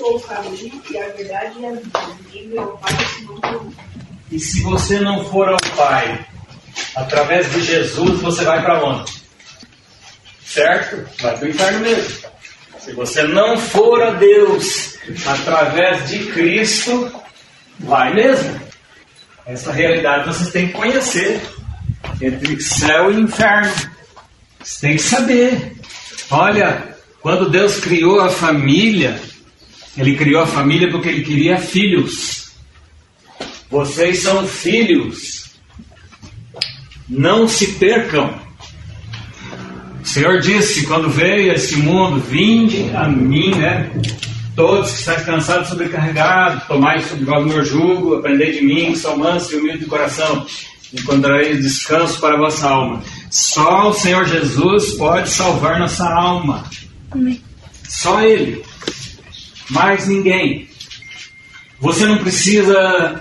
sou o caminho e a verdade e a vida. Ninguém vê ao Pai senão por mim. E se você não for ao Pai, através de Jesus, você vai para onde? Certo? Vai para o inferno mesmo. Se você não for a Deus através de Cristo, vai mesmo. Essa realidade vocês têm que conhecer. Entre céu e inferno. Você tem que saber. Olha, quando Deus criou a família, Ele criou a família porque Ele queria filhos. Vocês são filhos. Não se percam. O Senhor disse, quando veio a este mundo, vinde a mim, né? Todos que estão cansados e sobrecarregados, tomai sobre vós o meu jugo, aprendei de mim, que sou manso e humilde de coração. Encontrareis descanso para a vossa alma. Só o Senhor Jesus pode salvar nossa alma. Amém. Só Ele. Mais ninguém. Você não precisa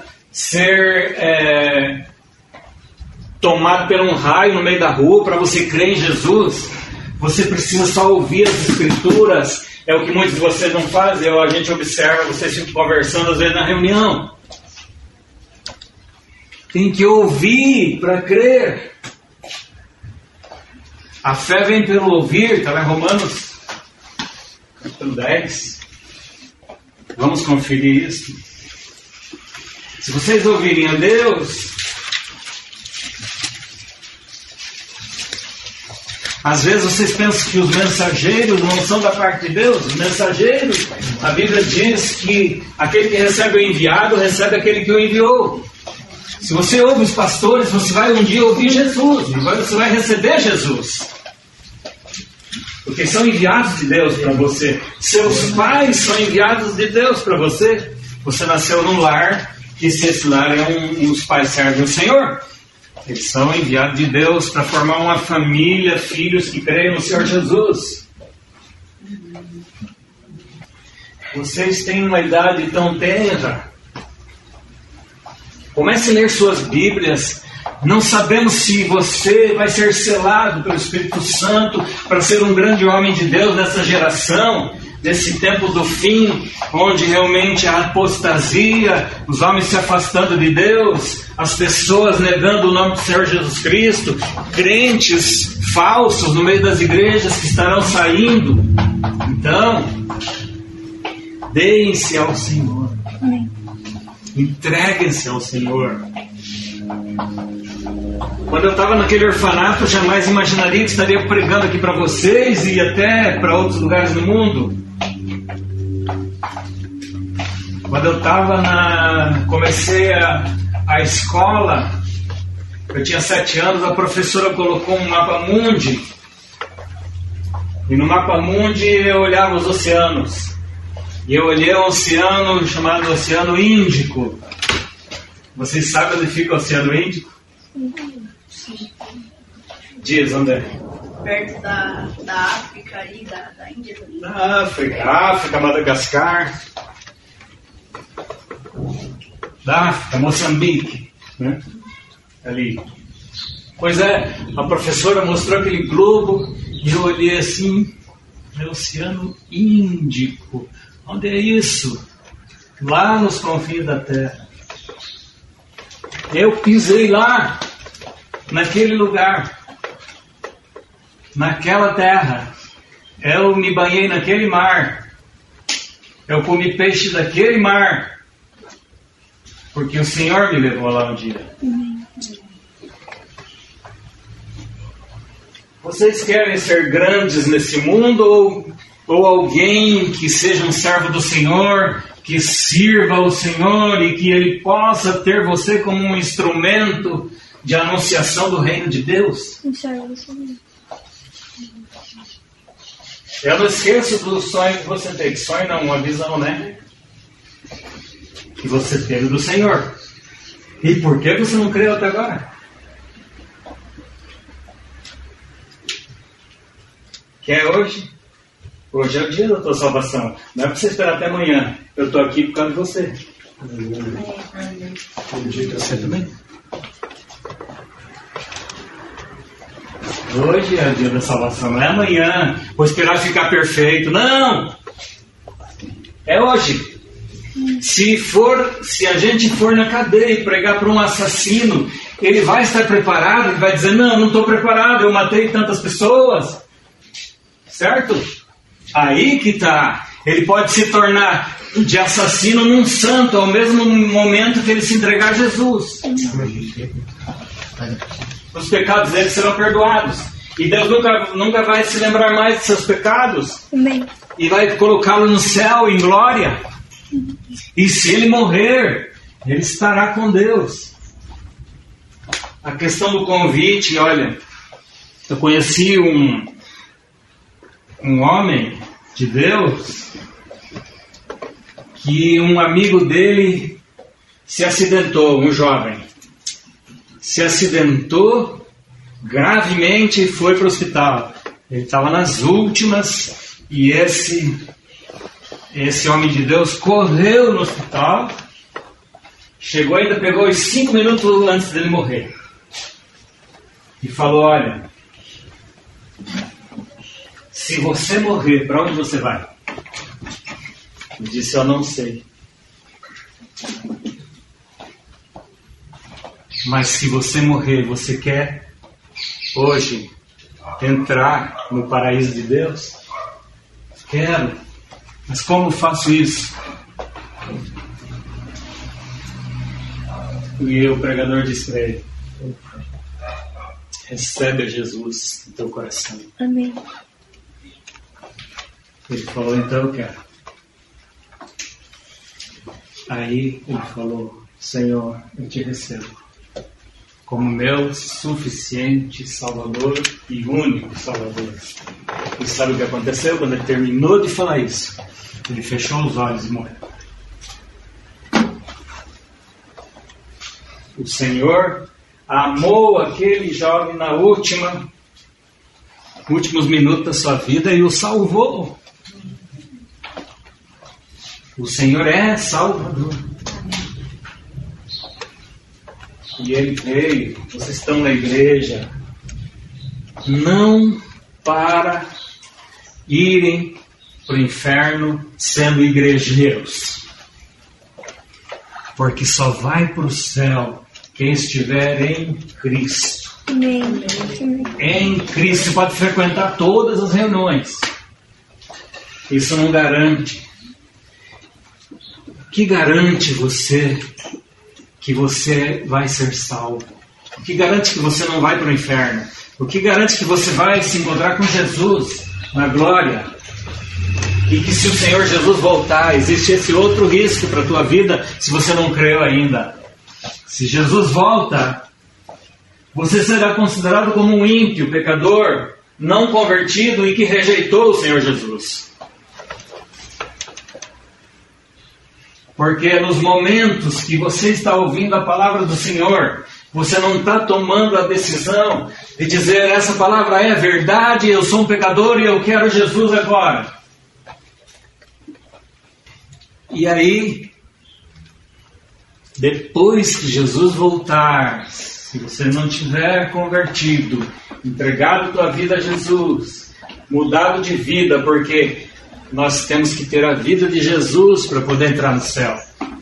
ser tomado por um raio no meio da rua para você crer em Jesus. Você precisa só ouvir as Escrituras. É o que muitos de vocês não fazem. A gente observa vocês ficam conversando às vezes na reunião. Tem que ouvir para crer. A fé vem pelo ouvir, está lá em Romanos, capítulo 10. Vamos conferir isso. Se vocês ouvirem a Deus, às vezes vocês pensam que os mensageiros não são da parte de Deus. Os mensageiros, a Bíblia diz que aquele que recebe o enviado, recebe aquele que o enviou. Se você ouve os pastores, você vai um dia ouvir Jesus. Você vai receber Jesus. Porque são enviados de Deus para você. Seus pais são enviados de Deus para você. Você nasceu num lar, e se esse lar os pais servem o Senhor. Eles são enviados de Deus para formar uma família, filhos que creem no Senhor Jesus. Vocês têm uma idade tão tenra. Comece a ler suas Bíblias. Não sabemos se você vai ser selado pelo Espírito Santo para ser um grande homem de Deus nessa geração, nesse tempo do fim, onde realmente a apostasia, os homens se afastando de Deus, as pessoas negando o nome do Senhor Jesus Cristo, crentes falsos no meio das igrejas que estarão saindo. Então, deem-se ao Senhor. Amém. Entreguem-se ao Senhor. Quando eu estava naquele orfanato, jamais imaginaria que estaria pregando aqui para vocês e até para outros lugares do mundo. Quando eu estava comecei a escola, eu tinha 7 anos, a professora colocou um mapa mundi. E no mapa mundi eu olhava os oceanos. E eu olhei um oceano chamado Oceano Índico. Vocês sabem onde fica o Oceano Índico? Diz, André. Perto da África e da Índia também. Da África, Madagascar. Da África, Moçambique. Né? Ali. Pois é, a professora mostrou aquele globo e eu olhei assim, é o Oceano Índico. Onde é isso? Lá nos confins da terra. Eu pisei lá, naquele lugar, naquela terra. Eu me banhei naquele mar. Eu comi peixe daquele mar. Porque o Senhor me levou lá um dia. Vocês querem ser grandes nesse mundo ou alguém que seja um servo do Senhor, que sirva ao Senhor e que Ele possa ter você como um instrumento de anunciação do reino de Deus? Eu não esqueço do sonho que você teve. Sonho não, uma visão, né? Que você teve do Senhor. E por que você não creu até agora? Que é hoje? Hoje é o dia da tua salvação. Não é para você esperar até amanhã. Eu estou aqui por causa de você. Acredita você também? Hoje é o dia da salvação, não é amanhã. Vou esperar ficar perfeito. Não! É hoje. Se a gente for na cadeia e pregar para um assassino, ele vai estar preparado, ele vai dizer, não estou preparado, eu matei tantas pessoas. Certo? Aí que está. Ele pode se tornar de assassino num santo ao mesmo momento que ele se entregar a Jesus. Os pecados dele serão perdoados. E Deus nunca vai se lembrar mais de seus pecados. Amém. E vai colocá-lo no céu em glória. E se ele morrer, ele estará com Deus. A questão do convite, olha, eu conheci um homem de Deus que um amigo dele se acidentou, um jovem. Se acidentou gravemente e foi para o hospital. Ele estava nas últimas e esse homem de Deus correu no hospital, chegou ainda, pegou os 5 minutos antes dele morrer e falou, olha, se você morrer, para onde você vai? Ele disse, eu não sei. Mas se você morrer, você quer hoje entrar no paraíso de Deus? Quero. Mas como faço isso? E o pregador disse para ele, recebe a Jesus no teu coração. Amém. Ele falou, então eu quero. Aí ele falou, Senhor, eu te recebo como meu suficiente Salvador e único Salvador. E sabe o que aconteceu? Quando ele terminou de falar isso, ele fechou os olhos e morreu. O Senhor amou aquele jovem na últimos minutos da sua vida e o salvou. O Senhor é Salvador. E Ele veio, vocês estão na igreja, não para irem para o inferno sendo igrejeiros. Porque só vai para o céu quem estiver em Cristo. Amém. Em Cristo. Você pode frequentar todas as reuniões. Isso não garante. O que garante você que você vai ser salvo? O que garante que você não vai para o inferno? O que garante que você vai se encontrar com Jesus na glória? E que se o Senhor Jesus voltar, existe esse outro risco para a tua vida se você não creu ainda. Se Jesus volta, você será considerado como um ímpio, pecador, não convertido e que rejeitou o Senhor Jesus. Porque nos momentos que você está ouvindo a palavra do Senhor, você não está tomando a decisão de dizer, essa palavra é verdade, eu sou um pecador e eu quero Jesus agora. E aí, depois que Jesus voltar, se você não tiver convertido, entregado tua vida a Jesus, mudado de vida, porque nós temos que ter a vida de Jesus para poder entrar no céu.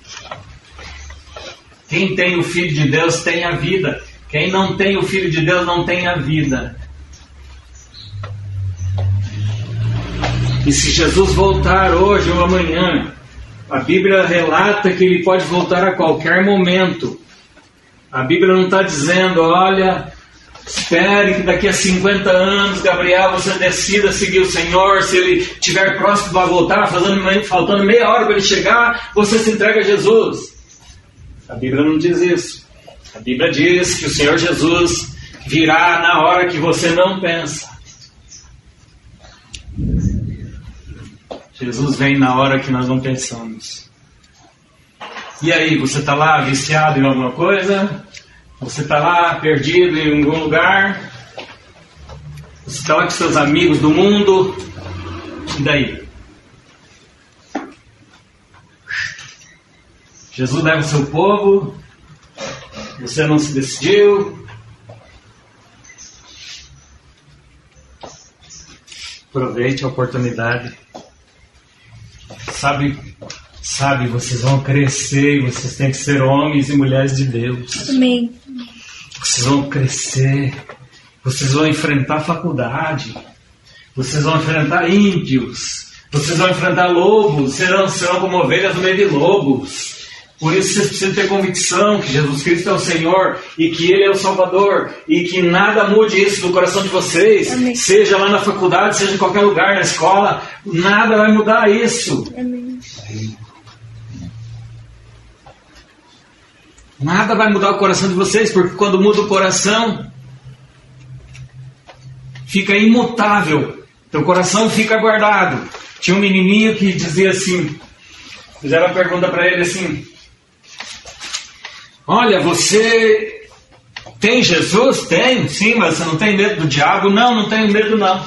Quem tem o Filho de Deus tem a vida. Quem não tem o Filho de Deus não tem a vida. E se Jesus voltar hoje ou amanhã, a Bíblia relata que Ele pode voltar a qualquer momento. A Bíblia não está dizendo, olha, espere que daqui a 50 anos, Gabriel, você decida seguir o Senhor. Se Ele estiver próximo para voltar, faltando meia hora para Ele chegar, você se entrega a Jesus. A Bíblia não diz isso. A Bíblia diz que o Senhor Jesus virá na hora que você não pensa. Jesus vem na hora que nós não pensamos. E aí, você está lá viciado em alguma coisa? Você está lá perdido em algum lugar? Você está lá com seus amigos do mundo? E daí? Jesus leva o seu povo, você não se decidiu. Aproveite a oportunidade. Sabe, vocês vão crescer e vocês têm que ser homens e mulheres de Deus. Amém. Vocês vão crescer, vocês vão enfrentar faculdade, vocês vão enfrentar ímpios, vocês vão enfrentar lobos, serão como ovelhas no meio de lobos. Por isso vocês precisam ter convicção que Jesus Cristo é o Senhor e que Ele é o Salvador e que nada mude isso do coração de vocês. Amém. Seja lá na faculdade, seja em qualquer lugar, na escola, nada vai mudar isso. Amém. Nada vai mudar o coração de vocês, porque quando muda o coração, fica imutável. Teu coração fica guardado. Tinha um menininho que dizia assim, fizeram a pergunta para ele assim: olha, você tem Jesus? Tenho, sim, mas você não tem medo do diabo? Não, não tenho medo não.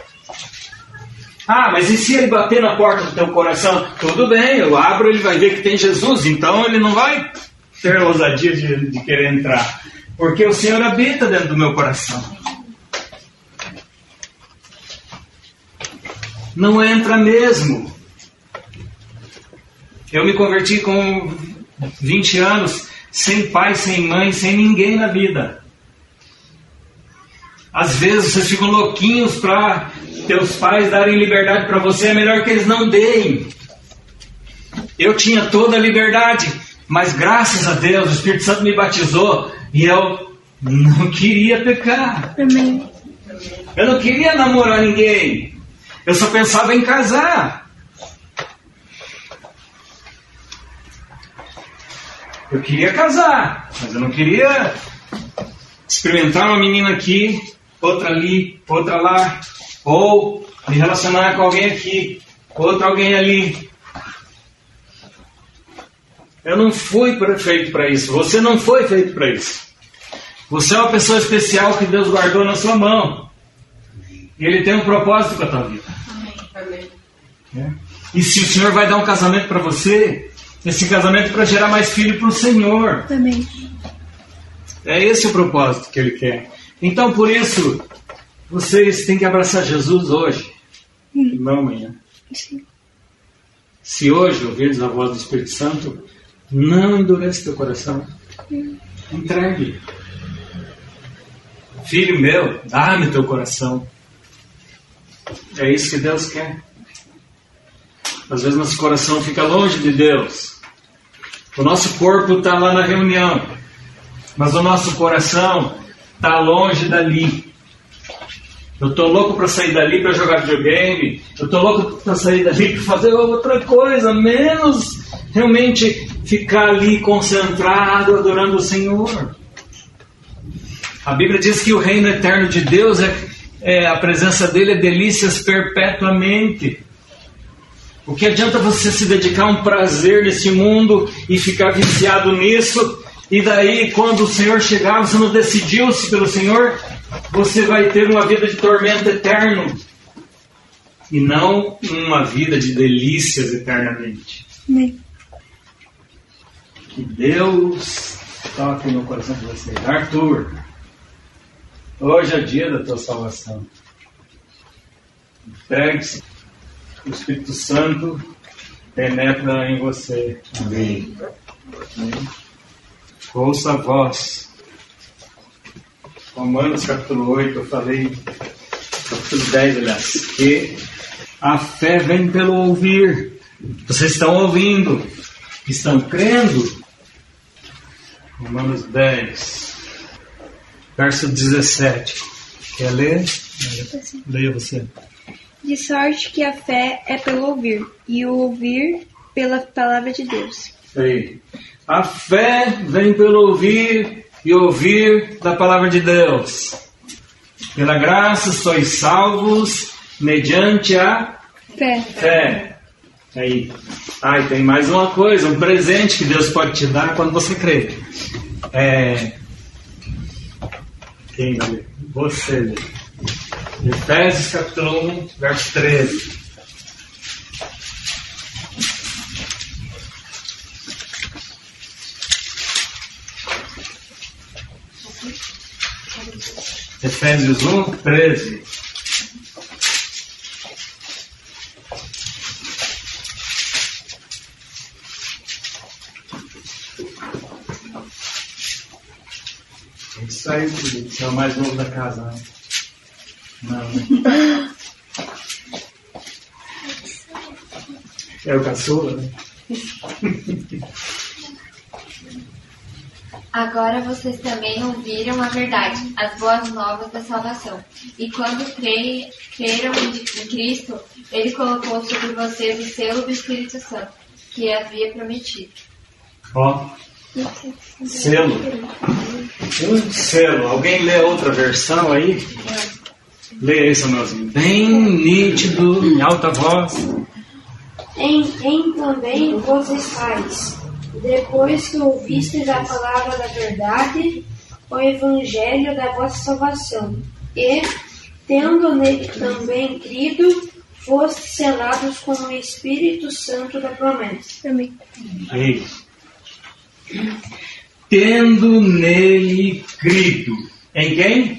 Ah, mas e se ele bater na porta do teu coração? Tudo bem, eu abro, ele vai ver que tem Jesus, então ele não vai ter a ousadia de querer entrar, porque o Senhor habita dentro do meu coração. Não entra mesmo. Eu me converti com 20 anos, sem pai, sem mãe, sem ninguém na vida. Às vezes vocês ficam louquinhos para teus pais darem liberdade para você, é melhor que eles não deem. Eu tinha toda a liberdade, mas graças a Deus o Espírito Santo me batizou e eu não queria pecar. Amém. Eu não queria namorar ninguém. Eu só pensava em casar. Eu queria casar, mas eu não queria experimentar uma menina aqui, outra ali, outra lá, ou me relacionar com alguém aqui, outro alguém ali. Eu não fui feito para isso. Você não foi feito para isso. Você é uma pessoa especial que Deus guardou na sua mão. E Ele tem um propósito com a tua vida. Amém. E se o Senhor vai dar um casamento para você, esse casamento é para gerar mais filho para o Senhor. Amém. É esse o propósito que Ele quer. Então, por isso, vocês têm que abraçar Jesus hoje, e não amanhã. Sim. Se hoje ouvires a voz do Espírito Santo, não endurece teu coração. Entregue. Filho meu, dá-me teu coração. É isso que Deus quer. Às vezes nosso coração fica longe de Deus. O nosso corpo está lá na reunião, mas o nosso coração está longe dali. Eu estou louco para sair dali para jogar videogame. Eu estou louco para sair dali para fazer outra coisa, menos realmente ficar ali concentrado adorando o Senhor. A Bíblia diz que o reino eterno de Deus a presença dele é delícias perpetuamente. O que adianta você se dedicar a um prazer nesse mundo e ficar viciado nisso, e daí quando o Senhor chegar, você não decidiu-se pelo Senhor, você vai ter uma vida de tormento eterno e não uma vida de delícias eternamente. Amém. Que Deus toque no coração de vocês. Arthur, hoje é dia da tua salvação. Entregue-se. O Espírito Santo penetra em você. Amém. Ouça a voz. Romanos capítulo 8, eu falei, capítulo 10, aliás, que a fé vem pelo ouvir. Vocês estão ouvindo, estão crendo. Romanos 10, verso 17. Quer ler? Leia você. De sorte que a fé é pelo ouvir, e o ouvir pela palavra de Deus. Aí. A fé vem pelo ouvir e ouvir da palavra de Deus. Pela graça sois salvos mediante a fé. Aí. Ah, e tem mais uma coisa, um presente que Deus pode te dar quando você crê. Quem vai ler? Você lê. Efésios capítulo 1, verso 13. Efésios 1, 13. Isso aí, filho. Você é o mais novo da casa, né? Não, né? É o caçula, né? Agora vocês também ouviram a verdade, as boas novas da salvação. E quando creram em Cristo, Ele colocou sobre vocês o selo do Espírito Santo, que havia prometido. Ó, selo. Um selo. Alguém lê outra versão aí? Lê aí, Samuelzinho. Bem nítido, em alta voz. Em também vos estáis, depois que ouvistes a palavra da verdade, o evangelho da vossa salvação, e, tendo nele também crido, fostes selados com o Espírito Santo da promessa. Amém. Ei. Tendo nele crido. Em quem?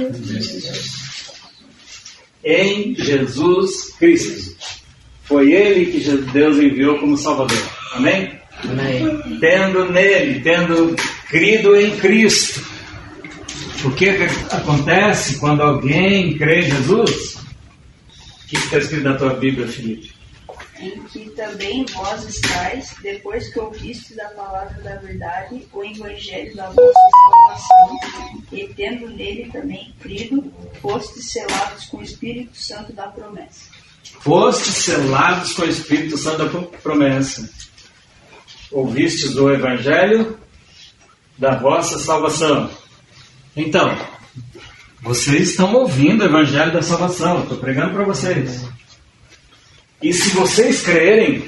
Em Jesus Cristo. Foi Ele que Deus enviou como Salvador. Amém? Amém. Tendo nele, tendo crido em Cristo. O que acontece quando alguém crê em Jesus? O que está escrito na tua Bíblia, Felipe? Em que também vós estáis, depois que ouvistes a palavra da verdade, o evangelho da vossa salvação, e tendo nele também crido, fostes selados com o Espírito Santo da promessa. Fostes selados com o Espírito Santo da promessa. Ouvistes o evangelho da vossa salvação. Então, vocês estão ouvindo o evangelho da salvação. Eu estou pregando para vocês. E se vocês crerem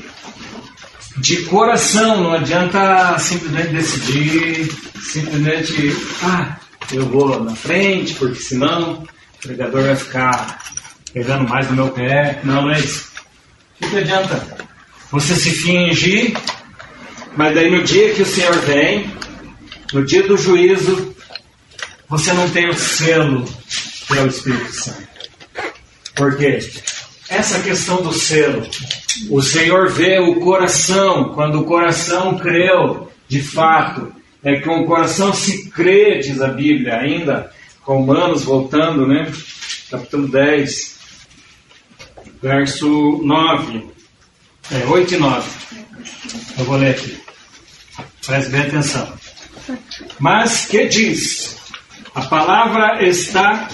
de coração, não adianta simplesmente decidir, simplesmente, eu vou na frente, porque senão o pregador vai ficar pegando mais no meu pé. Não é isso. O que adianta? Você se fingir, mas daí no dia que o Senhor vem, no dia do juízo, você não tem o selo que é o Espírito Santo. Por quê? Essa questão do selo, o Senhor vê o coração. Quando o coração creu, de fato, é com o coração se crê, diz a Bíblia ainda, Romanos, voltando, né? Capítulo 10, verso 9, 8 e 9. Eu vou ler aqui. Preste bem atenção. Mas que diz? A palavra está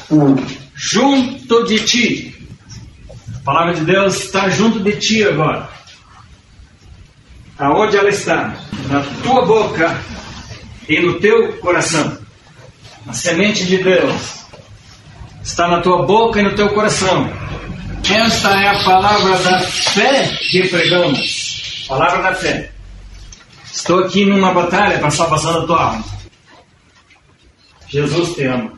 junto de ti. A palavra de Deus está junto de ti agora. Aonde ela está? Na tua boca e no teu coração. A semente de Deus está na tua boca e no teu coração. Esta é a palavra da fé que pregamos. Palavra da fé. Estou aqui numa batalha para a salvação da tua alma. Jesus te ama.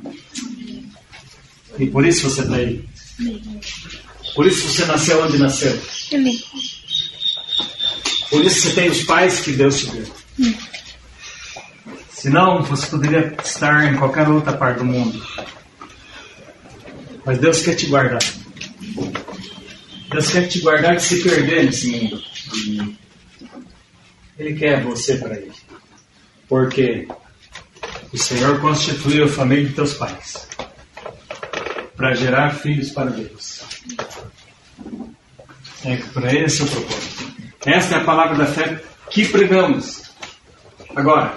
E por isso você está aí. Por isso você nasceu onde nasceu. Amém. Por isso você tem os pais que Deus te deu. Senão você poderia estar em qualquer outra parte do mundo. Mas Deus quer te guardar. Deus quer te guardar de se perder nesse mundo. Ele quer você para Ele. Porque o Senhor constituiu a família de teus pais para gerar filhos para Deus. Para esse é o propósito. Esta é a palavra da fé que pregamos. Agora,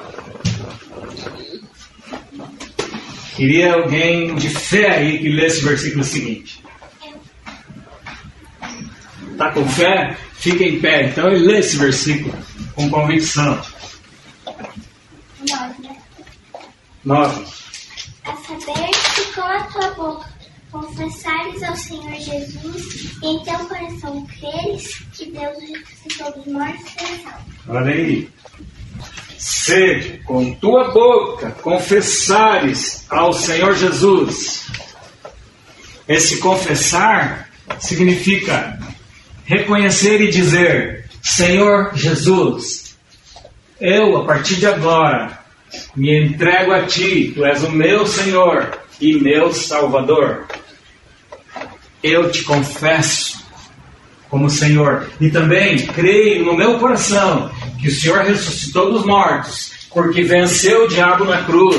queria alguém de fé aí que lesse o versículo seguinte. Está com fé? Fica em pé. Então ele lê esse versículo com convicção. 9. A saber que com a tua boca confessares ao Senhor Jesus e em teu coração creres que Deus o ressuscitou dos mortos e salvo. Olha aí. Se com tua boca confessares ao Senhor Jesus. Esse confessar significa reconhecer e dizer: Senhor Jesus, eu a partir de agora me entrego a Ti, Tu és o meu Senhor e meu Salvador. Eu te confesso como Senhor. E também creio no meu coração que o Senhor ressuscitou dos mortos, porque venceu o diabo na cruz,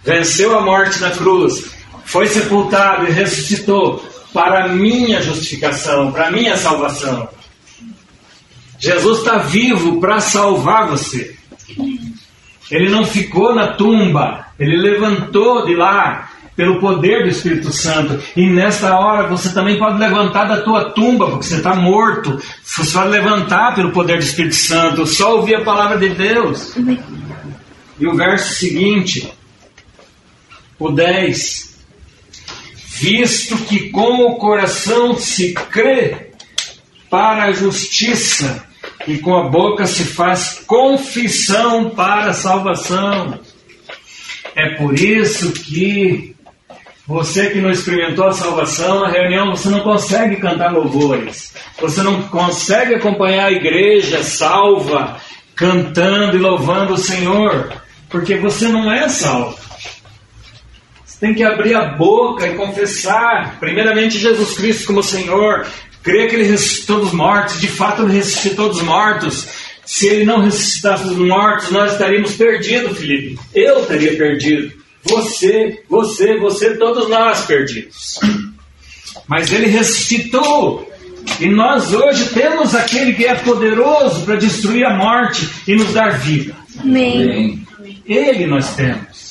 venceu a morte na cruz, foi sepultado e ressuscitou para a minha justificação, para a minha salvação. Jesus está vivo para salvar você. Ele não ficou na tumba, Ele levantou de lá pelo poder do Espírito Santo. E nesta hora você também pode levantar da tua tumba, porque você está morto. Você pode levantar pelo poder do Espírito Santo, só ouvir a palavra de Deus. E o verso seguinte, o 10: visto que com o coração se crê para a justiça, e com a boca se faz confissão para a salvação. É por isso que você que não experimentou a salvação, na reunião você não consegue cantar louvores. Você não consegue acompanhar a igreja salva, cantando e louvando o Senhor, porque você não é salvo. Você tem que abrir a boca e confessar, primeiramente, Jesus Cristo como Senhor, crer que Ele ressuscitou dos mortos. De fato Ele ressuscitou dos mortos. Se Ele não ressuscitasse dos mortos, nós estaríamos perdidos, Felipe. Eu estaria perdido. Você, todos nós perdidos. Mas Ele ressuscitou. E nós hoje temos aquele que é poderoso para destruir a morte e nos dar vida. Amém. Ele nós temos.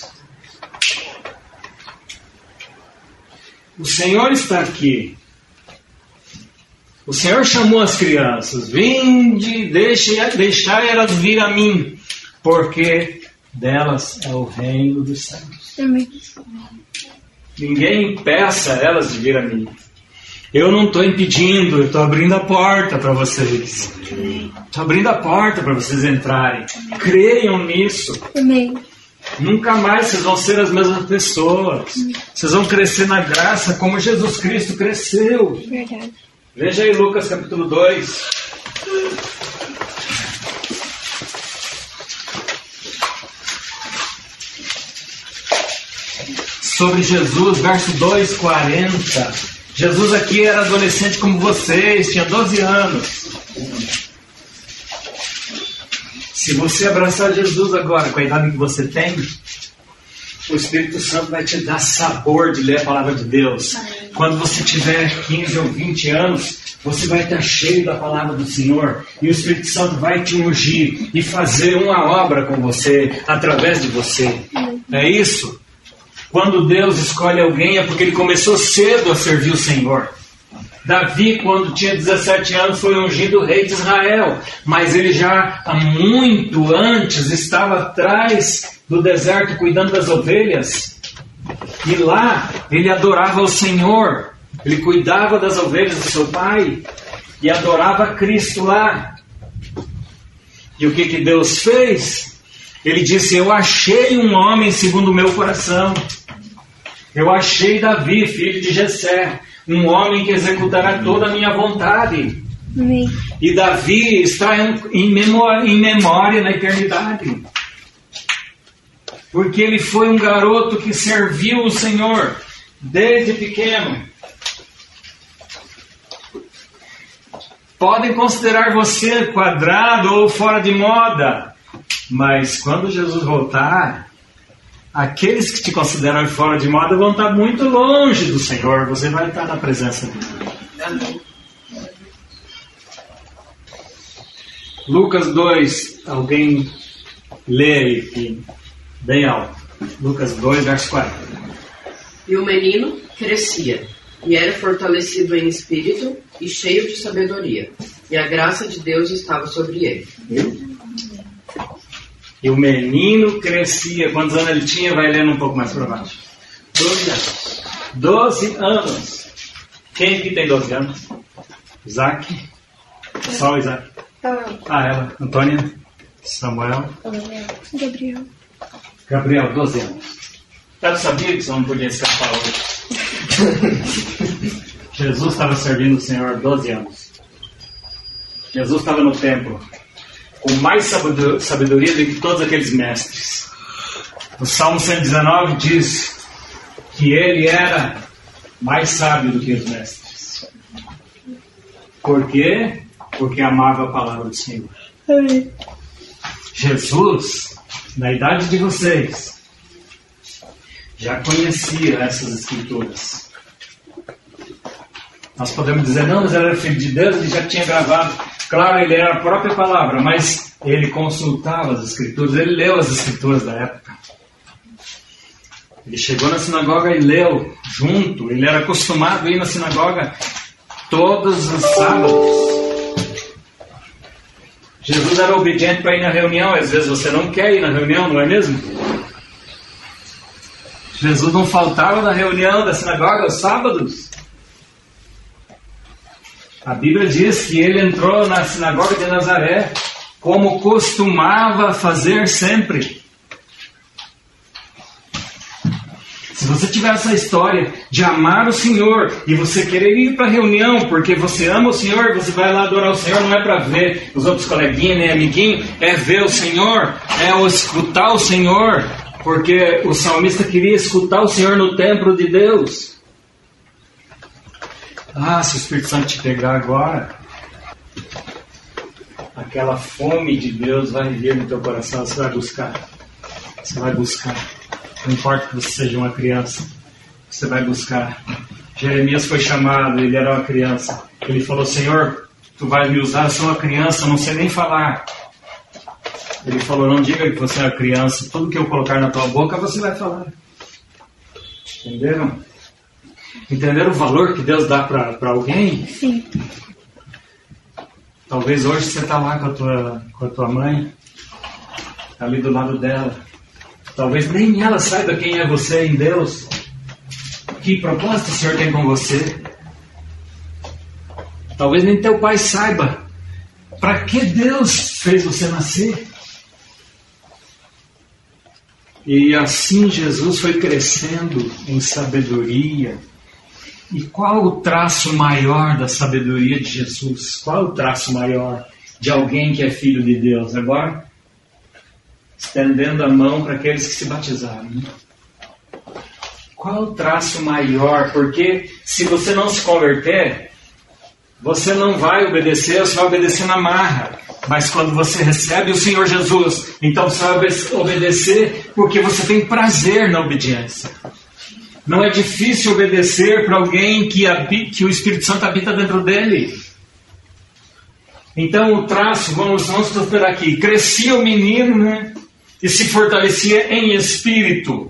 O Senhor está aqui. O Senhor chamou as crianças: vinde, deixai elas vir a mim, porque delas é o reino dos céus. Amém. Ninguém impeça elas de vir a mim. Eu não estou impedindo, eu estou abrindo a porta para vocês. Estou abrindo a porta para vocês entrarem. Creiam nisso. Amém. Nunca mais vocês vão ser as mesmas pessoas. Vocês vão crescer na graça como Jesus Cristo cresceu. Verdade. Veja aí Lucas capítulo 2. Sobre Jesus, verso 2:40. Jesus aqui era adolescente como vocês, tinha 12 anos. Se você abraçar Jesus agora, com a idade que você tem, o Espírito Santo vai te dar sabor de ler a palavra de Deus. Quando você tiver 15 ou 20 anos, você vai estar cheio da palavra do Senhor. E o Espírito Santo vai te ungir e fazer uma obra com você, através de você. É isso? Quando Deus escolhe alguém é porque Ele começou cedo a servir o Senhor. Davi, quando tinha 17 anos, foi ungido rei de Israel. Mas ele já, há muito antes, estava atrás do deserto cuidando das ovelhas. E lá, ele adorava o Senhor. Ele cuidava das ovelhas do seu pai. E adorava Cristo lá. E o que Deus fez? Ele disse: eu achei um homem segundo o meu coração. Eu achei Davi, filho de Jessé, um homem que executará toda a minha vontade. Amém. E Davi está em memória na eternidade. Porque ele foi um garoto que serviu o Senhor desde pequeno. Podem considerar você quadrado ou fora de moda, mas quando Jesus voltar, aqueles que te consideram fora de moda vão estar muito longe do Senhor. Você vai estar na presença dele. Amém. Lucas 2, alguém lê aí, aqui, bem alto. Lucas 2, verso 40. E o menino crescia, e era fortalecido em espírito e cheio de sabedoria, e a graça de Deus estava sobre ele. E o menino crescia. Quantos anos ele tinha? Vai lendo um pouco mais para baixo. 12 anos. 12 anos. Quem aqui tem 12 anos? Isaac? Só o Isaac. Ela. Antônia? Samuel? Gabriel, 12 anos. Eu sabia que você não podia escapar hoje. Jesus estava servindo o Senhor 12 anos. Jesus estava no templo com mais sabedoria do que todos aqueles mestres. O Salmo 119 diz que ele era mais sábio do que os mestres. Por quê? Porque amava a palavra do Senhor. Jesus, na idade de vocês, já conhecia essas escrituras. Nós podemos dizer, não, mas ele era filho de Deus, ele já tinha gravado. Claro, ele era a própria palavra, mas ele consultava as escrituras, ele leu as escrituras da época. Ele chegou na sinagoga e leu junto, ele era acostumado a ir na sinagoga todos os sábados. Jesus era obediente para ir na reunião, às vezes você não quer ir na reunião, não é mesmo? Jesus não faltava na reunião da sinagoga aos sábados. A Bíblia diz que ele entrou na sinagoga de Nazaré como costumava fazer sempre. Se você tiver essa história de amar o Senhor e você querer ir para a reunião porque você ama o Senhor, você vai lá adorar o Senhor, não é para ver os outros coleguinhas nem amiguinhos, é ver o Senhor, é escutar o Senhor, porque o salmista queria escutar o Senhor no templo de Deus. Ah, se o Espírito Santo te pegar agora, aquela fome de Deus vai vir no teu coração, você vai buscar. Você vai buscar. Não importa que você seja uma criança, você vai buscar. Jeremias foi chamado, ele era uma criança. Ele falou, Senhor, tu vais me usar, eu sou uma criança, não sei nem falar. Ele falou, não diga que você é uma criança, tudo que eu colocar na tua boca você vai falar. Entenderam? Entenderam o valor que Deus dá para alguém? Sim. Talvez hoje você está lá com a tua mãe, ali do lado dela. Talvez nem ela saiba quem é você em Deus. Que propósito o Senhor tem com você? Talvez nem teu pai saiba para que Deus fez você nascer. E assim Jesus foi crescendo em sabedoria. E qual o traço maior da sabedoria de Jesus? Qual o traço maior de alguém que é filho de Deus? Agora, estendendo a mão para aqueles que se batizaram. Qual o traço maior? Porque se você não se converter, você não vai obedecer, você vai obedecer na marra. Mas quando você recebe o Senhor Jesus, então você vai obedecer porque você tem prazer na obediência. Não é difícil obedecer para alguém que o Espírito Santo habita dentro dele. Então o traço, vamos prosperar aqui. Crescia o menino, né? E se fortalecia em espírito.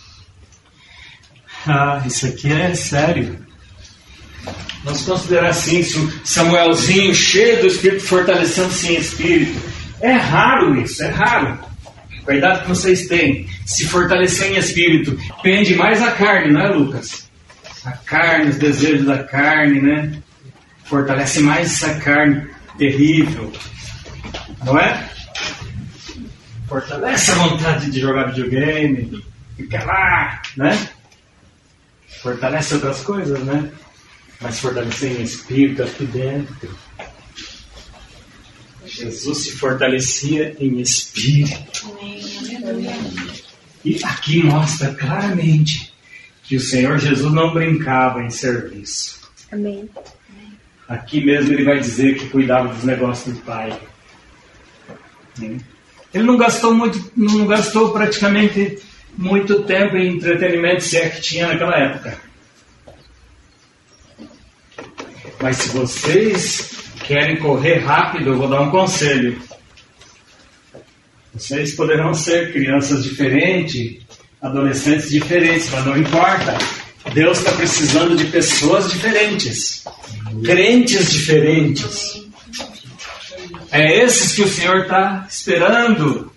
Ah, isso aqui é sério. Vamos considerar assim, Samuelzinho cheio do Espírito, fortalecendo-se em espírito. É raro isso, é raro. Cuidado que vocês têm. Se fortalecer em espírito. Pende mais a carne, não é, Lucas? A carne, os desejos da carne, né? Fortalece mais essa carne terrível. Não é? Fortalece a vontade de jogar videogame. Fica lá, né? Fortalece outras coisas, né? Mas fortalecer em espírito aqui dentro. Jesus se fortalecia em espírito. E aqui mostra claramente que o Senhor Jesus não brincava em serviço. Amém. Aqui mesmo ele vai dizer que cuidava dos negócios do Pai. Ele não gastou praticamente muito tempo em entretenimento, se é que tinha naquela época. Mas se vocês querem correr rápido, eu vou dar um conselho. Vocês poderão ser crianças diferentes, adolescentes diferentes, mas não importa. Deus está precisando de pessoas diferentes, crentes diferentes. É esses que o Senhor está esperando.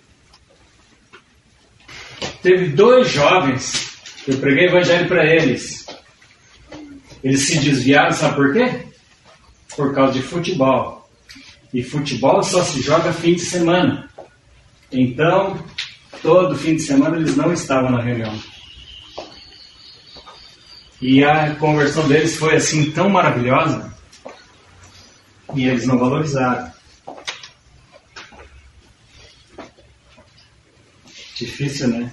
Teve 2 jovens, eu preguei evangelho para eles. Eles se desviaram, sabe por quê? Por causa de futebol. E futebol só se joga fim de semana. Então, todo fim de semana eles não estavam na reunião. E a conversão deles foi assim tão maravilhosa. E eles não valorizaram. Difícil, né?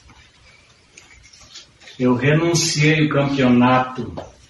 Eu renunciei o campeonato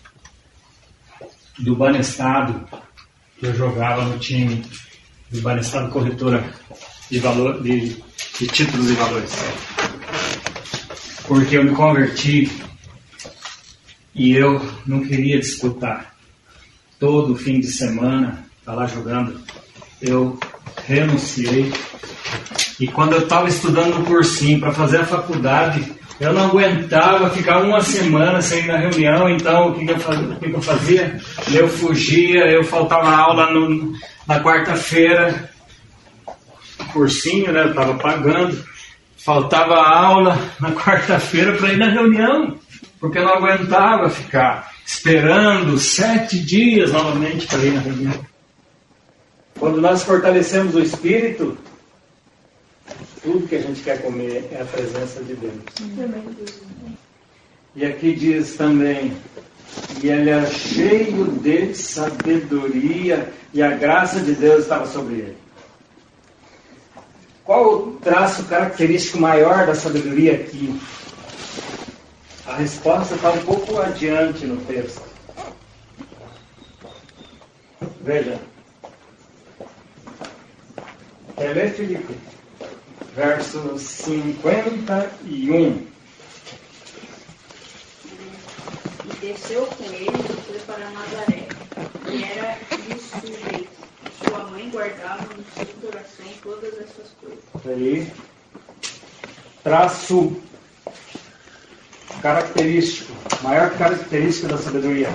do Banestado, que eu jogava no time do Banestado Corretora de títulos e valores. porque eu me converti e eu não queria disputar. Todo fim de semana, tá lá jogando, eu renunciei. E quando eu estava estudando no cursinho para fazer a faculdade, eu não aguentava ficar uma semana sem ir na reunião. Então o que eu fazia? Eu fugia, eu faltava aula na quarta-feira. Cursinho, né? Eu estava pagando. Faltava aula na quarta-feira para ir na reunião, porque eu não aguentava ficar esperando 7 dias novamente para ir na reunião. Quando nós fortalecemos o Espírito, tudo que a gente quer comer é a presença de Deus. E aqui diz também, e ele era cheio de sabedoria, e a graça de Deus estava sobre ele. Qual o traço característico maior da sabedoria aqui? A resposta está um pouco adiante no texto. Veja. Lê, Felipe. Verso 51. E desceu com ele e foi para Nazaré, e era lhe sujeito. Sua mãe guardava no seu coração todas essas coisas. Aí, traço característico, maior característica da sabedoria.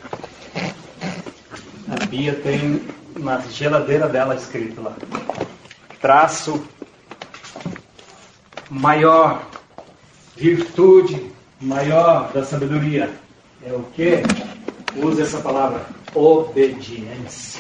A Bia tem na geladeira dela escrito lá. Traço maior, virtude maior da sabedoria. É o que? Usa essa palavra, obediência.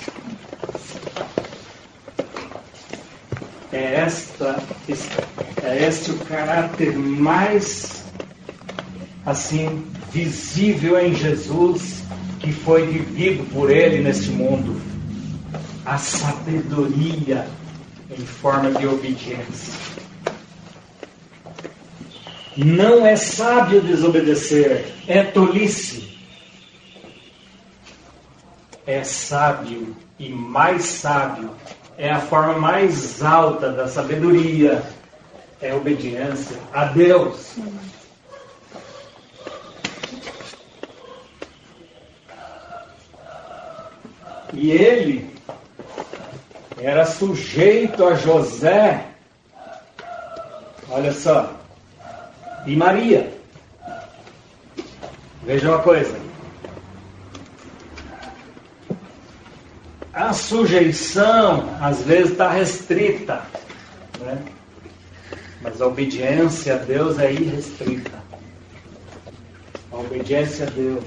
É este o caráter mais assim visível em Jesus, que foi vivido por ele neste mundo. A sabedoria em forma de obediência. Não é sábio desobedecer, é tolice. É sábio e mais sábio. É a forma mais alta da sabedoria. É a obediência a Deus. E ele era sujeito a José. Olha só. E Maria. Veja uma coisa. A sujeição, às vezes, está restrita, né? Mas a obediência a Deus é irrestrita. A obediência a Deus.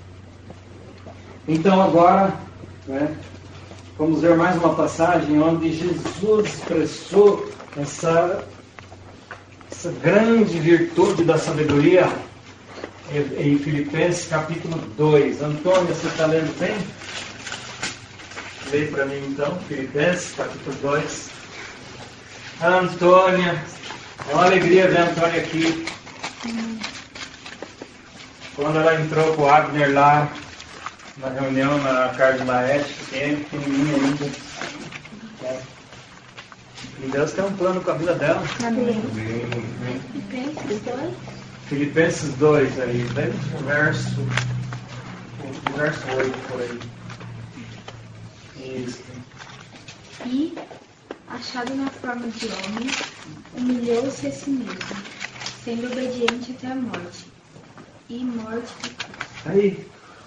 Então, agora, né, vamos ver mais uma passagem onde Jesus expressou essa grande virtude da sabedoria em Filipenses capítulo 2. Antônio, você está lendo bem? Lê para mim então, Filipenses capítulo 2. Antônia, é uma alegria ver a Antônia aqui. Quando ela entrou com o Abner lá na reunião na Carlos Laete, pequenininha ainda. É. E Deus tem um plano com a vida dela. Amém. Filipenses 2 aí, bem o verso 8 por aí. Isso. E, achado na forma de homem, humilhou-se a si mesmo, sendo obediente até a morte, e morte de cruz. Aí.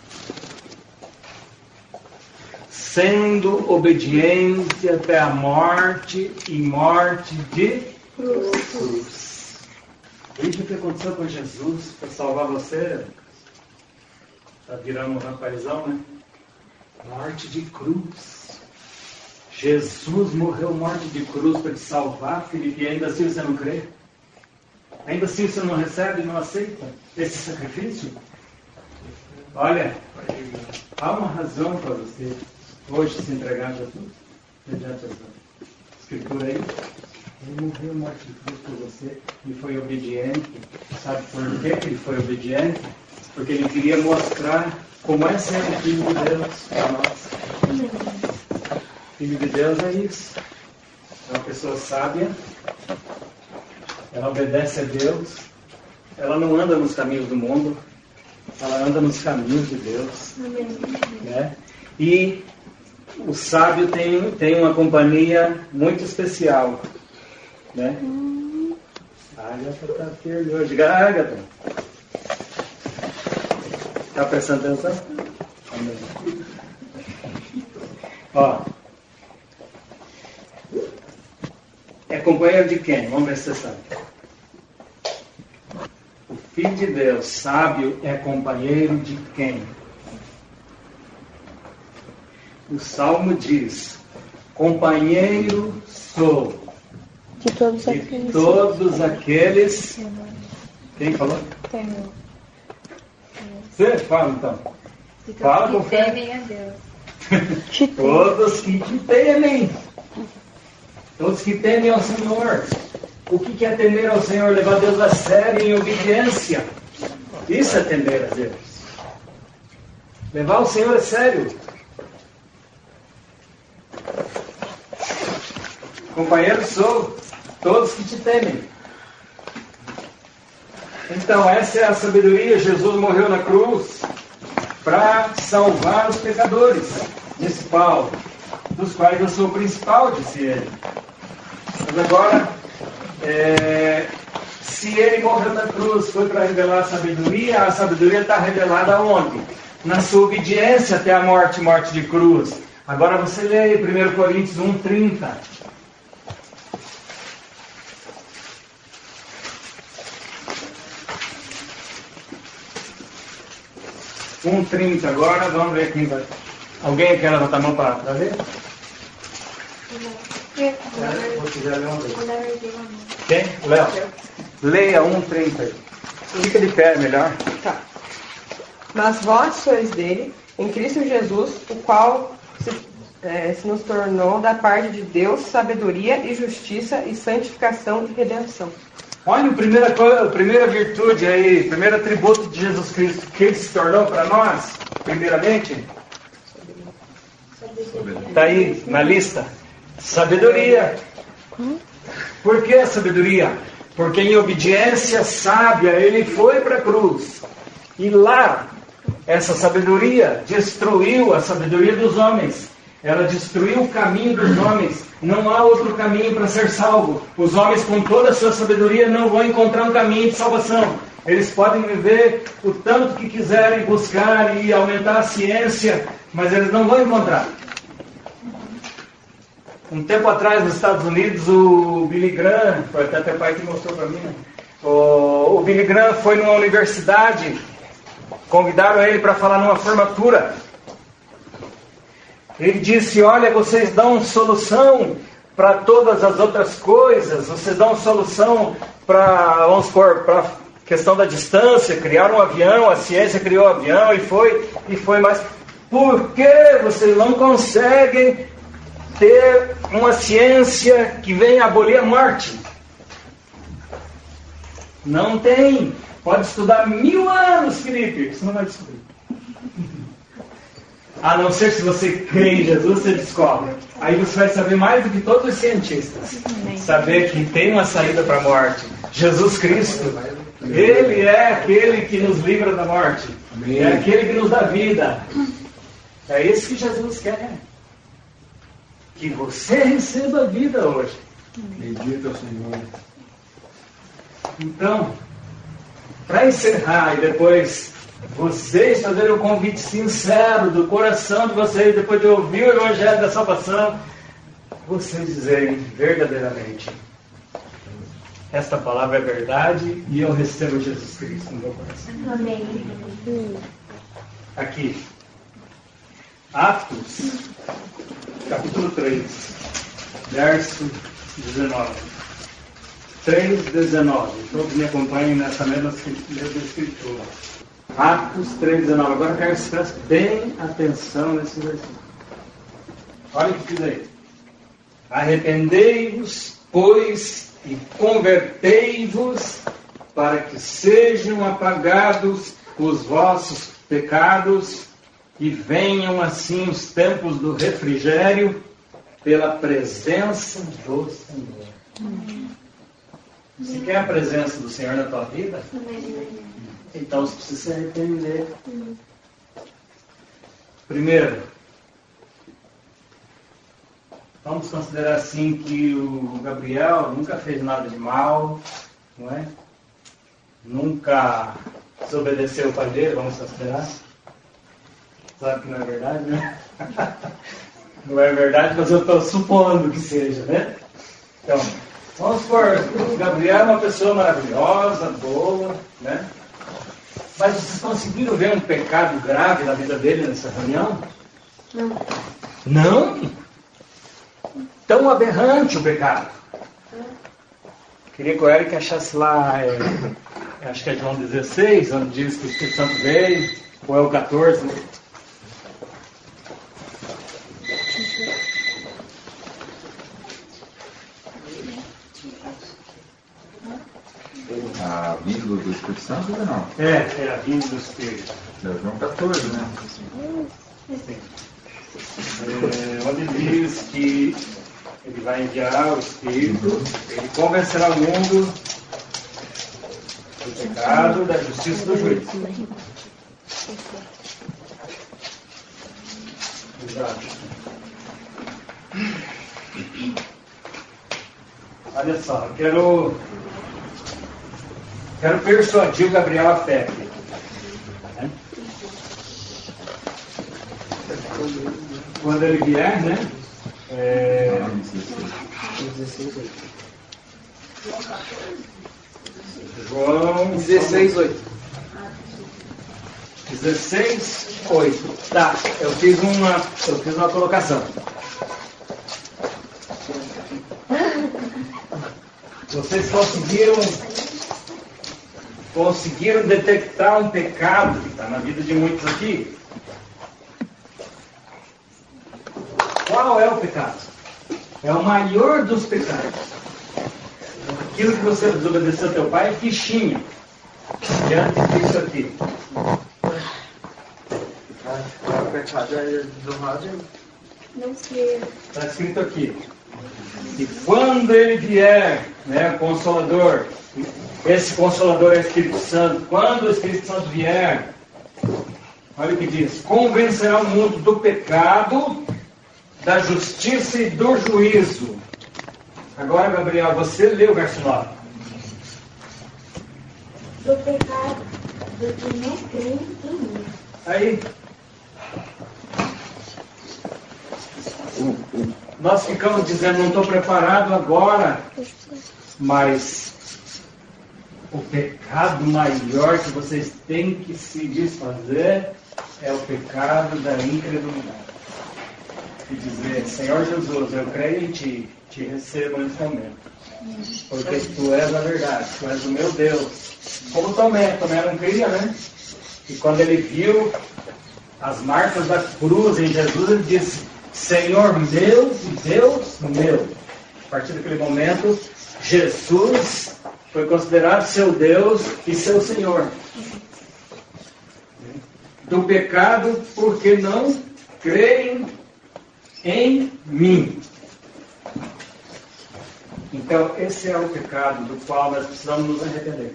Sendo obediente até a morte e morte de cruz. Veja o que aconteceu com Jesus para salvar você. Está virando um rapazão, né? Morte de cruz. Jesus morreu morte de cruz para te salvar, Felipe, e ainda assim você não crê? Ainda assim você não recebe, não aceita esse sacrifício? Olha, há uma razão para você hoje se entregar a Jesus, mediante a Escritura aí. Ele morreu morte de cruz por você e foi obediente. Sabe por que ele foi obediente? Porque ele queria mostrar como é ser o Filho de Deus para nós. Filho de Deus é isso. É uma pessoa sábia. Ela obedece a Deus. ela não anda nos caminhos do mundo, ela anda nos caminhos de Deus. Né? E o sábio tem uma companhia muito especial. Né? Agatha está firme hoje. Agatha, está prestando atenção? Amém. Ó, é companheiro de quem? Vamos ver se você sabe. O Filho de Deus, sábio, é companheiro de quem? O Salmo diz: companheiro sou de todos aqueles. Quem falou? Você fala então. De Fala todos com que fé. temem a Deus. Todos que te temem. Todos que temem ao Senhor. O que é temer ao Senhor? Levar Deus a sério em obediência. Isso é temer a Deus. Levar o Senhor a sério. Companheiro sou, todos que te temem. Então, essa é a sabedoria. Jesus morreu na cruz para salvar os pecadores, disse Paulo, dos quais eu sou o principal, disse ele. Mas agora, se ele morreu na cruz, foi para revelar a sabedoria está revelada onde? Na sua obediência até a morte de cruz. Agora você lê aí 1 Coríntios 1:30. 1:30 agora, vamos ver quem vai. Alguém quer levantar a mão para ler? Vou quiser ler uma vez. Quem? Léo. Leia 1:30 aí. Fica de pé, melhor. Tá. Mas vós sois dele, em Cristo Jesus, o qual se nos tornou da parte de Deus sabedoria e justiça e santificação e redenção. Olha a primeira virtude aí, primeiro atributo de Jesus Cristo, que ele se tornou para nós, primeiramente. Está aí na lista. Sabedoria. Por que a sabedoria? Porque em obediência sábia ele foi para a cruz. E lá, essa sabedoria destruiu a sabedoria dos homens. Ela destruiu o caminho dos homens. Não há outro caminho para ser salvo. Os homens, com toda a sua sabedoria, não vão encontrar um caminho de salvação. Eles podem viver o tanto que quiserem, buscar e aumentar a ciência, mas eles não vão encontrar. Um tempo atrás, nos Estados Unidos, o Billy Graham, foi até teu pai que mostrou para mim, né? O Billy Graham foi numa universidade, convidaram ele para falar numa formatura. Ele disse: olha, vocês dão solução para todas as outras coisas, vocês dão solução para, vamos supor, para a questão da distância, criaram um avião, a ciência criou o avião e foi, mas por que vocês não conseguem ter uma ciência que venha abolir a morte? Não tem. Pode estudar 1000 anos, Felipe, você não vai descobrir. A não ser se você crê em Jesus, você descobre. Aí você vai saber mais do que todos os cientistas. Saber que tem uma saída para a morte. Jesus Cristo, Ele é aquele que nos livra da morte. É aquele que nos dá vida. É isso que Jesus quer. Que você receba a vida hoje. Bendito é o Senhor. Então, para encerrar e depois vocês fazerem um convite sincero do coração de vocês, depois de ouvir o Evangelho da Salvação, vocês dizerem verdadeiramente: esta palavra é verdade e eu recebo Jesus Cristo no meu coração. Amém. Aqui, Atos, capítulo 3, verso 19. 3:19. Todos me acompanhem nessa mesma escritura. Atos 3:19. Agora eu quero que você preste bem atenção nesse versículo. Olha o que diz aí. Arrependei-vos, pois, e convertei-vos, para que sejam apagados os vossos pecados, e venham assim os tempos do refrigério, pela presença do Senhor. Você quer a presença do Senhor na tua vida? Então você precisa se arrepender. Primeiro, vamos considerar assim que o Gabriel nunca fez nada de mal, não é? Nunca desobedeceu o pai dele, vamos considerar. Sabe que não é verdade, né? Não é verdade, mas eu estou supondo que seja, né? Então, vamos supor, o Gabriel é uma pessoa maravilhosa, boa, né? Mas vocês conseguiram ver um pecado grave na vida dele nessa reunião? Não. Não? Tão aberrante o pecado. Queria que o Eric achasse lá, acho que é João 16, onde diz que o Espírito Santo veio, ou é o 14, né? A vinda do Espírito Santo ou não? É a vinda do Espírito. É João 14, né? Sim. Onde diz que ele vai enviar o Espírito, ele convencerá o mundo do pecado, da justiça e do juízo. Exato. Olha só, eu quero persuadir o Gabriel a fé aqui. Né? Quando ele vier, né? 16:8. João 16:8. 16:8. Tá, eu fiz uma colocação. Vocês conseguiram detectar um pecado que está na vida de muitos aqui? Qual é o pecado? É o maior dos pecados. Aquilo que você desobedeceu ao teu pai é fichinha diante disso aqui. O pecado é do rádio. Não sei. Está escrito aqui. E quando ele vier, né, o Consolador, esse Consolador é o Espírito Santo, quando o Espírito Santo vier, olha o que diz: convencerá o mundo do pecado, da justiça e do juízo. Agora, Gabriel, você lê o verso 9. Do pecado do que não crê em mim. Aí, nós ficamos dizendo, não estou preparado agora, mas o pecado maior que vocês têm que se desfazer é o pecado da incredulidade. E dizer: Senhor Jesus, eu creio em Ti, Te recebo nesse momento, porque Tu és a verdade, Tu és o meu Deus. Como Tomé não cria, né? E quando ele viu as marcas da cruz em Jesus, ele disse: Senhor meu e Deus meu. A partir daquele momento, Jesus foi considerado seu Deus e seu Senhor. Do pecado, porque não creem em mim. Então, esse é o pecado do qual nós precisamos nos arrepender.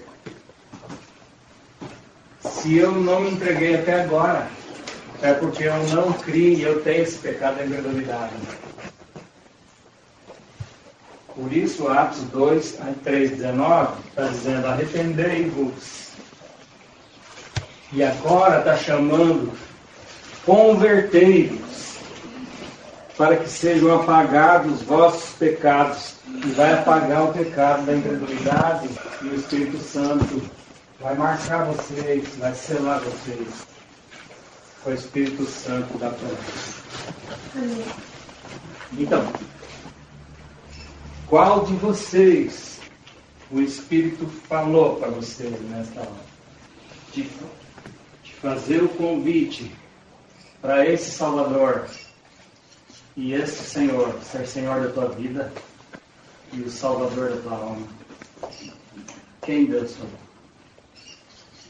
Se eu não me entreguei até agora, é porque eu não criei e eu tenho esse pecado da incredulidade. Por isso, Atos 2, 3, 19, está dizendo: arrependei-vos. E agora está chamando: convertei-vos, para que sejam apagados os vossos pecados. E vai apagar o pecado da incredulidade, e o Espírito Santo vai marcar vocês, vai selar vocês com o Espírito Santo da promessa. Então, qual de vocês o Espírito falou para vocês nesta hora? De fazer o convite para esse Salvador e esse Senhor, ser Senhor da tua vida e o Salvador da tua alma. Quem Deus falou?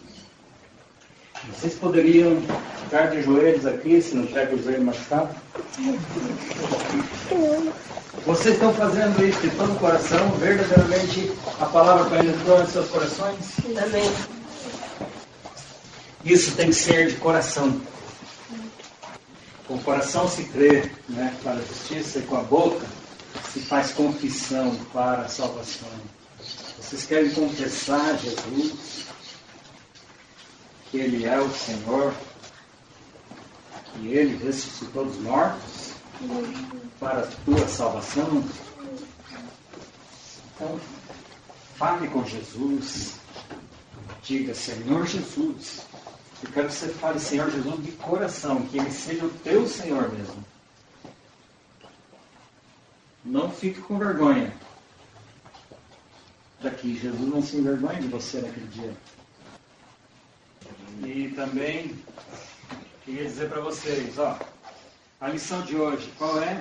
Vocês poderiam ficar de joelhos aqui, se não tiver com o joelho machucado? Vocês estão fazendo isso de todo o coração? Verdadeiramente a palavra penetrou em seus corações? Amém. Isso tem que ser de coração. Com o coração se crê, né, para a justiça, e com a boca se faz confissão para a salvação. Vocês querem confessar Jesus, que Ele é o Senhor, que Ele ressuscitou dos mortos para a tua salvação? Então, fale com Jesus. Diga, Senhor Jesus. Eu quero que você fale, Senhor Jesus, de coração, que Ele seja o teu Senhor mesmo. Não fique com vergonha. Daqui, Jesus não se envergonha de você naquele dia. E também queria dizer para vocês, ó, a lição de hoje, qual é?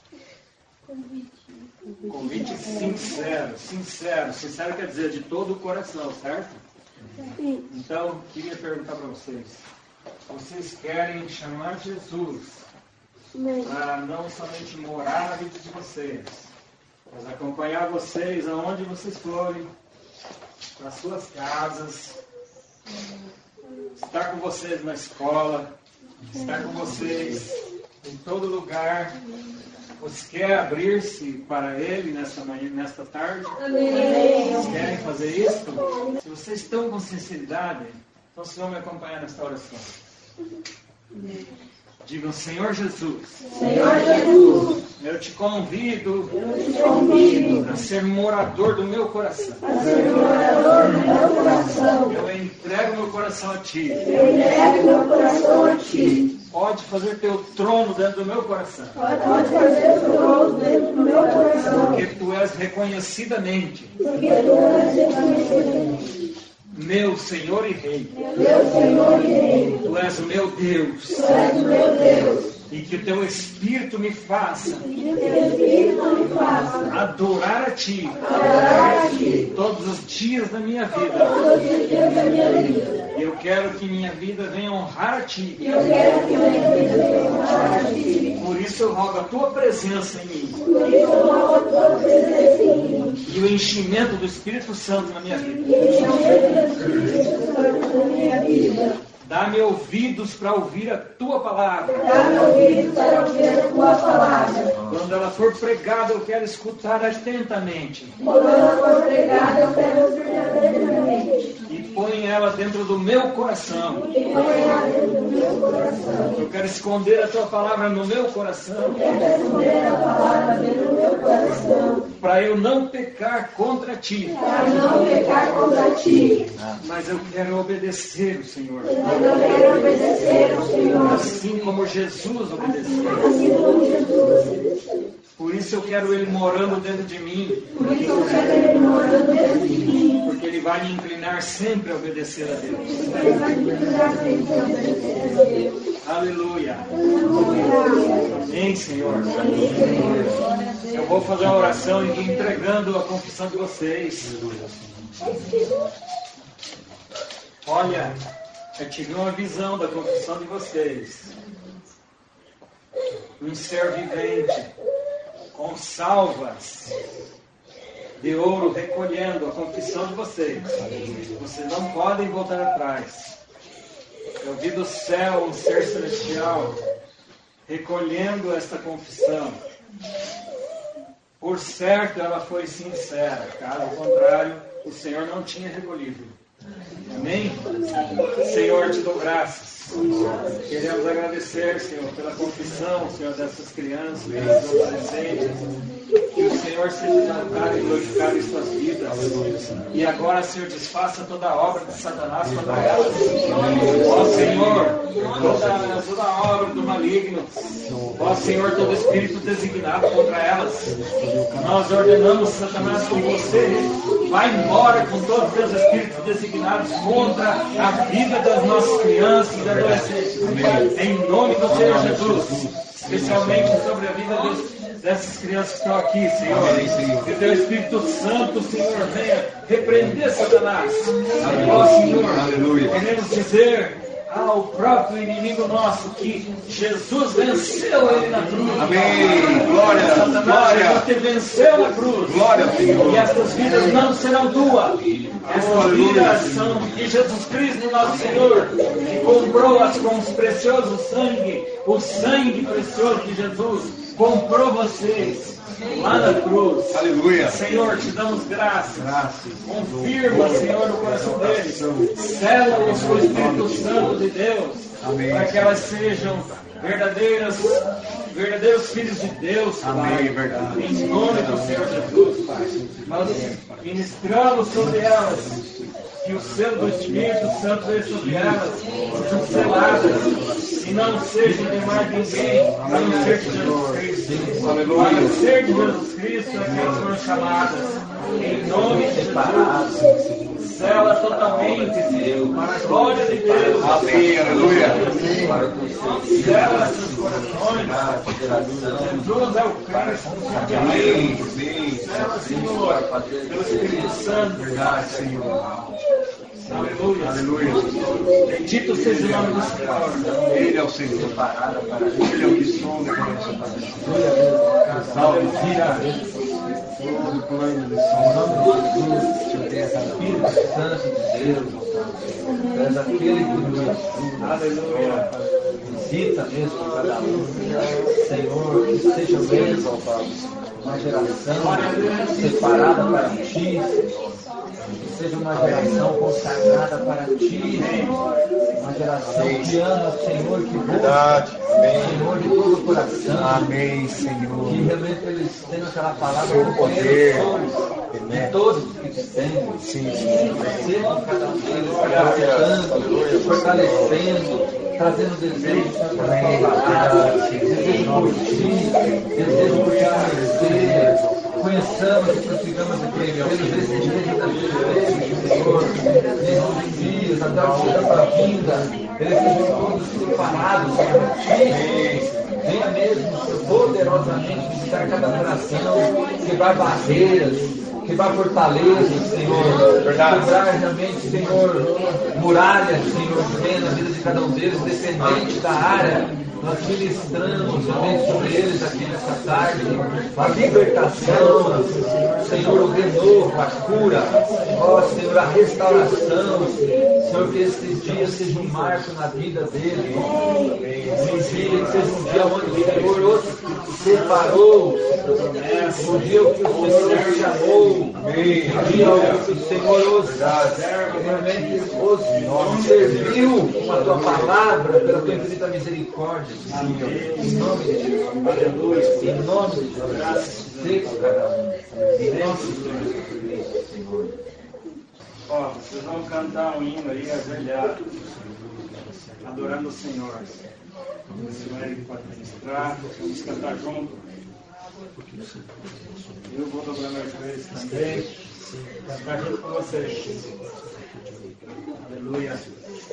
Convite sincero. Sincero quer dizer de todo o coração, certo? Então, queria perguntar para vocês. Vocês querem chamar Jesus para não somente morar na vida de vocês, mas acompanhar vocês aonde vocês forem, para suas casas, estar com vocês na escola, estar com vocês em todo lugar? Você quer abrir-se para Ele nesta manhã, nesta tarde? Vocês querem fazer isso? Se vocês estão com sinceridade, então vocês vão me acompanhar nesta oração. Digam, Senhor Jesus, eu te convido a ser morador do meu coração. Eu entrego meu coração a Ti. Pode fazer Teu trono dentro do meu coração. Porque Tu és reconhecidamente meu Senhor e Rei. Tu és o meu Deus. E que o Teu Espírito me faça adorar a Ti todos os dias da minha vida. Eu quero que minha vida venha honrar a Ti. Por isso eu rogo a Tua presença em mim. E o enchimento do Espírito Santo na minha vida. Dá-me ouvidos para ouvir a Tua palavra. Quando ela for pregada, eu quero escutar atentamente. E põe ela dentro do meu coração. Eu quero esconder a Tua palavra no meu coração. Para eu não pecar contra Ti. Mas eu quero obedecer o Senhor. Assim como Jesus obedeceu. Por isso eu quero Ele morando dentro de mim. Porque Ele vai me inclinar sempre a obedecer a Deus. Aleluia. Amém, Senhor. Eu vou fazer uma oração e entregando a confissão de vocês. Olha, eu tive uma visão da confissão de vocês. Um ser vivente, com salvas de ouro, recolhendo a confissão de vocês. Vocês não podem voltar atrás. Eu vi do céu um ser celestial recolhendo esta confissão. Por certo, ela foi sincera. Caso contrário, o Senhor não tinha recolhido. Amém? Senhor, te dou graças. Queremos agradecer, Senhor, pela confissão, Senhor, dessas crianças, desses adolescentes. Que o Senhor seja exaltado e glorificado em suas vidas. E agora, Senhor, desfaça toda a obra de Satanás contra elas. Ó Senhor, toda a obra do maligno. Ó Senhor, todo espírito designado contra elas. Nós ordenamos, Satanás, que você vá embora com todos os espíritos designados contra a vida das nossas crianças e adolescentes. Em nome do Senhor Jesus. Especialmente sobre a vida dessas crianças que estão aqui, Senhor. Que o Teu Espírito Santo, Senhor, venha repreender Satanás. Ó Senhor, queremos dizer ao próprio inimigo nosso, que Jesus venceu ele na cruz. Amém. Glória, Satanás, glória. Jesus te venceu na cruz. Glória ao Senhor. E estas vidas não serão tuas. Estas vidas são de Jesus Cristo, nosso Senhor, que comprou-as com o precioso sangue, o sangue precioso de Jesus, comprou vocês lá na cruz. Aleluia. Senhor, te damos graças. Confirma, Senhor, no coração deles. Sela-os com o Espírito Santo de Deus. Amém. Para que elas sejam verdadeiros filhos de Deus, Pai. Amém, verdade. Em nome do Senhor Jesus, Pai. Nós ministramos sobre elas que o selo do Espírito Santo veja sobre elas, sejam seladas e não sejam de mais ninguém, a não ser de Jesus Cristo. Aleluia. Para ser de Jesus Cristo é que elas foram chamadas. Em nome de Jesus. Sela totalmente, Senhor, para a glória de Deus. Amém, aleluia. Sela seus corações. Jesus é o Cristo. Amém. Amém. Sela, Senhor, pelo Espírito Santo. Verdade, Senhor. Aleluia. Aleluia. Bendito seja o nome do Senhor. Ele é o Senhor. Ele é o que sonda com a sua palavra. Aleluia. Todo plano de som, em nome de Jesus, Senhor, tem essa Espírito Santo de Deus, ó Pai. És aquele que nos ajuda. Aleluia. Visita mesmo cada um. Senhor, que seja mesmo, ó Pai, uma geração separada para Ti, Senhor. Que seja uma geração consagrada para Ti, uma geração que ama, Senhor, que busca, Senhor, de todo o coração. Amém, Senhor. Que realmente eles tenham aquela palavra do poder de todos que te têm. Sejam cada um deles capacitando, fortalecendo, trazendo desejos para a tua palavra, desejo por Ti, desejo por Te conhecer. Conheçamos e prossigamos de pelos desejos da vida, Senhor, nesses dias, até o dia da vinda, eles sejam todos preparados para Ti. Venha mesmo poderosamente visitar cada coração, quebrar barreiras, quebrar fortalezas, Senhor. Quebrar realmente, Senhor, muralhas, Senhor, que venha na vida de cada um deles, dependente da área. Nós ministramos realmente sobre eles aqui nessa tarde a libertação, Senhor, o renovo, a cura, ó Senhor, a restauração, Senhor, que esses dias sejam um marco na vida deles, um dia que seja um dia onde o Senhor os separou, um dia que o Senhor os chamou, um dia que o Senhor os realmente os serviu com a tua palavra, pela tua infinita misericórdia. Senhor, em nome de Jesus, aleluia, em nome de Jesus, graças a cada um, em nome de Jesus, Senhor. Ó, vocês vão cantar um hino aí, ajoelhado, adorando o Senhor. O Senhor ele pode ministrar, vamos cantar junto. Eu vou dobrar meus joelhos também, cantar junto com vocês. Aleluia.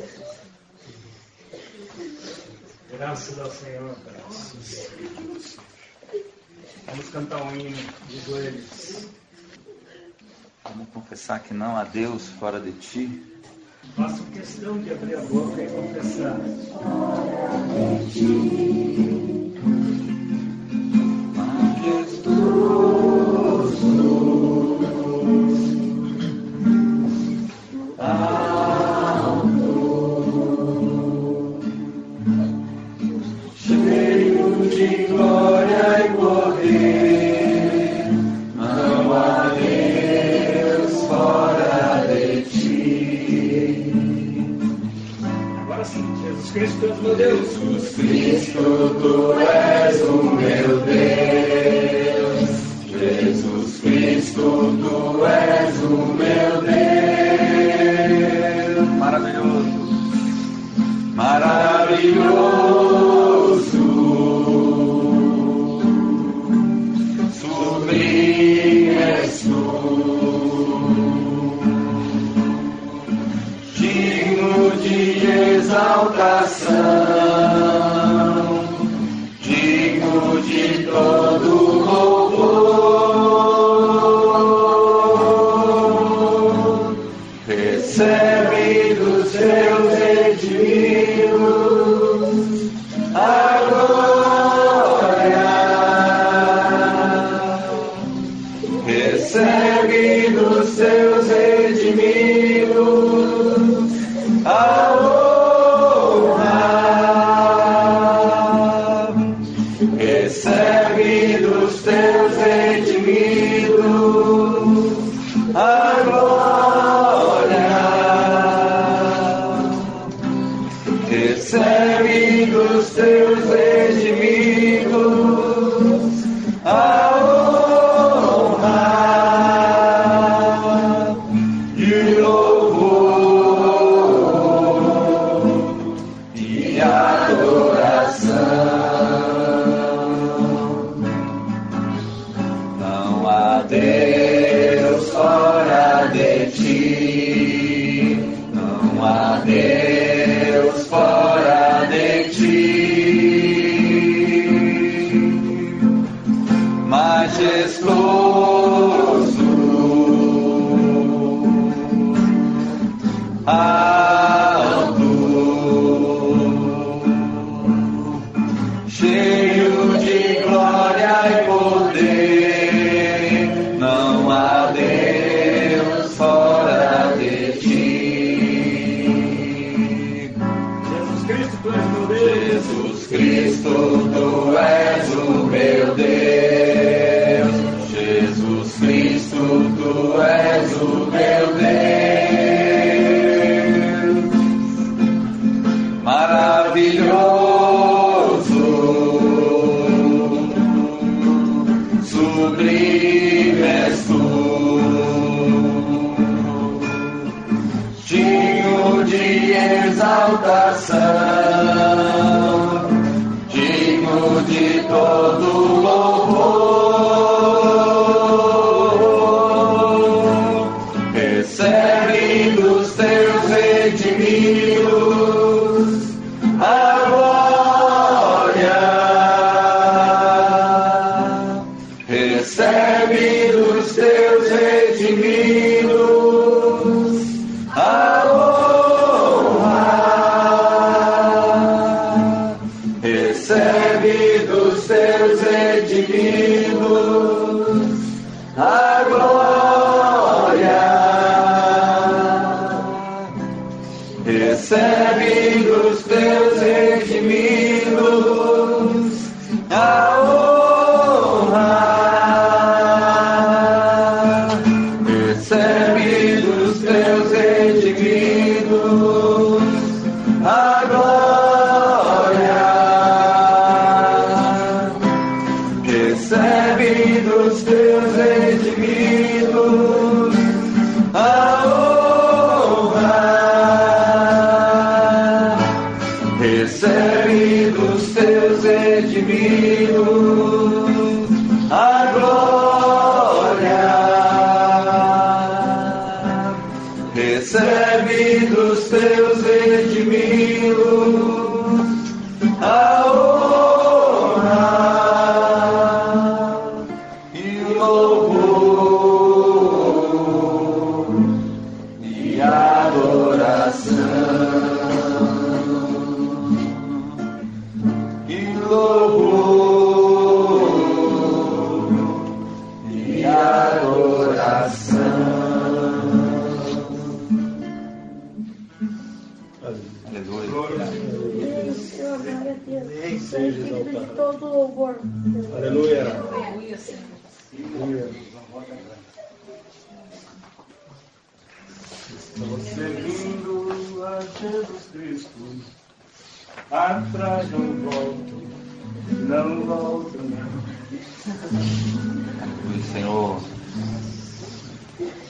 Graças ao Senhor, graças. Vamos cantar um hino de joelhos. Vamos confessar que não há Deus fora de Ti. Faço questão de abrir a boca e confessar. Cheio de glória e poder, não há Deus fora de Ti. Agora sim, Jesus Cristo, Tu és meu Deus. Jesus Cristo, Tu és o meu Deus. Jesus Cristo, Tu és o meu Deus. Maravilhoso. Maravilhoso, sublime és Tu, digno de exaltação, digno de todo louvor, recebe dos teus redimidos dos teus redimidos a honra. Recebe dos teus redimidos a glória. Recebe dos teus redimidos a honra e louvor e adoração. Não há Deus fora de ti, não há Deus fora de ti, majestoso, alto, cheio de glória e poder, não há Deus fora de ti. Jesus Cristo, tu és meu Deus. Jesus Cristo, tu és o meu Deus. Jesus Cristo, tu és o meu Deus. Maravilhoso, sublime és tu, digno de exaltação, digno de todo louvor. Recebe dos teus redimidos a glória. Recebe dos teus redimidos a honra. Recebe dos teus redimidos a glória. Recebe dos teus redimidos a honra. Recebe dos teus redimidos a glória. Recebe dos teus redimidos a honra. Recebe dos teus redimidos a glória. Recebe dos teus redimidos a honra e louvor e adoração. E louvor e adoração. Aleluia. Glória a Deus. Seja de todo louvor. Aleluia. Estou seguindo a Jesus Cristo, atrás não volto, não volto não. Aleluia, Senhor.